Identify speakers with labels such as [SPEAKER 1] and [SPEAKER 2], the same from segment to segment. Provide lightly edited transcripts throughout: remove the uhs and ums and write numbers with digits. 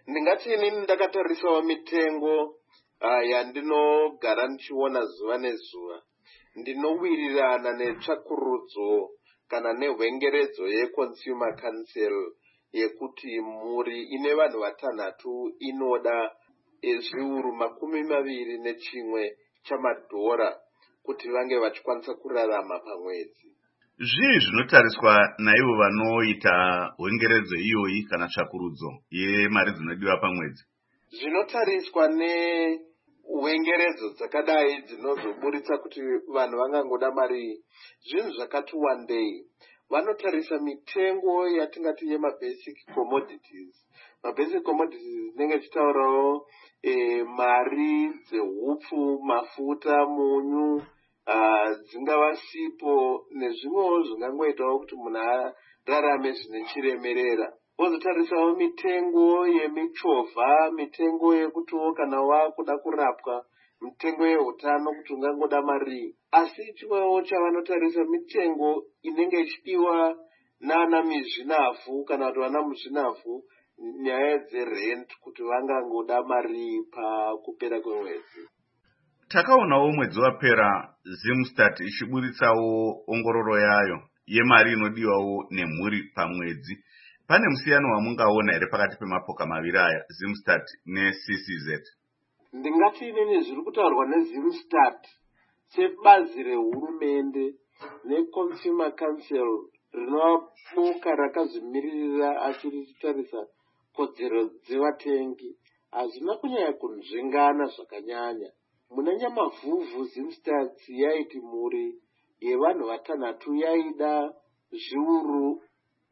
[SPEAKER 1] Ndingati inini ndakatarisawo mitengo yandinogara ndichiona zuva nezuva. Ndinowirirana netsvakurudzo kana nehwengeredzo yeConsumer Council yekuti mhuri ine vanhu vatanhatu inoda zviuru 21 chamadhora kuti vange vachikwanisa kurarama pamwedzi.
[SPEAKER 2] Zvii zvinotariswa naivo vanoita hwengeredzo iyoyi kana tsvakurudzo yemari dzinodiwa pamwedzi?
[SPEAKER 1] Zvinotariswa nehwengeredzo dzakadai dzinozoburitsa kuti vanhu vangangoda mari. Zvinhu zvakati wandei. Vanotarisa mitengo yatingati yemabasic commodities. Mabasic commodities dzinenge dzichitaurawo mari dzehupfu, mafuta, munyu, dzingava sipo nezvimwewo zvingangoitawo kuti munhu ararame zvine chiremerera. Vozotarisawo mitengo yemichovha, mitengo yekutiwo kana wakuda kurapwa, mitengo yeutano kuti ungangoda mari. Asi chimwewo chavanotarisa mitengo inenge ichidiwa nana mizvinavhu kana kuti vana muzvinavhu, nyaya dzerent kuti vangangoda mari pakupera kwemwedzi.
[SPEAKER 2] Takaonawo mwedzi wapera Zimstat ichiburitsawo ongororo yayo yemari inodiwawo nemhuri pamwedzi. Pane musiyano wamungaona here pakati pemapoka maviri aya, Zimstat neCCZ?
[SPEAKER 1] Ndingati inini zviri kutaurwa neZimstat sebazi rehurumende neConsumer Council rinova boka rakazvimiririra achiritarisa kodzero dzevatengi hazvina kunyanya kunzvengana zvakanyanya. Muna Nyamavhuvhu Zimstat yaiti mhuri yevanhu vatanhatu yaida zviuru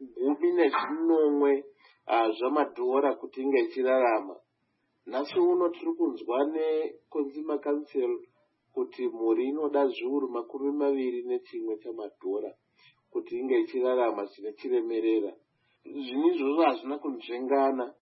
[SPEAKER 1] 19 zvamadhora kuti inge ichirarama. Nhasi uno tiri kunzwa neConsumer Council kuti mhuri inoda zviuru 21 chamadhora kuti inge ichirarama zvine chiremerera. Zvinhu izvozvo hazvina kunzvengana.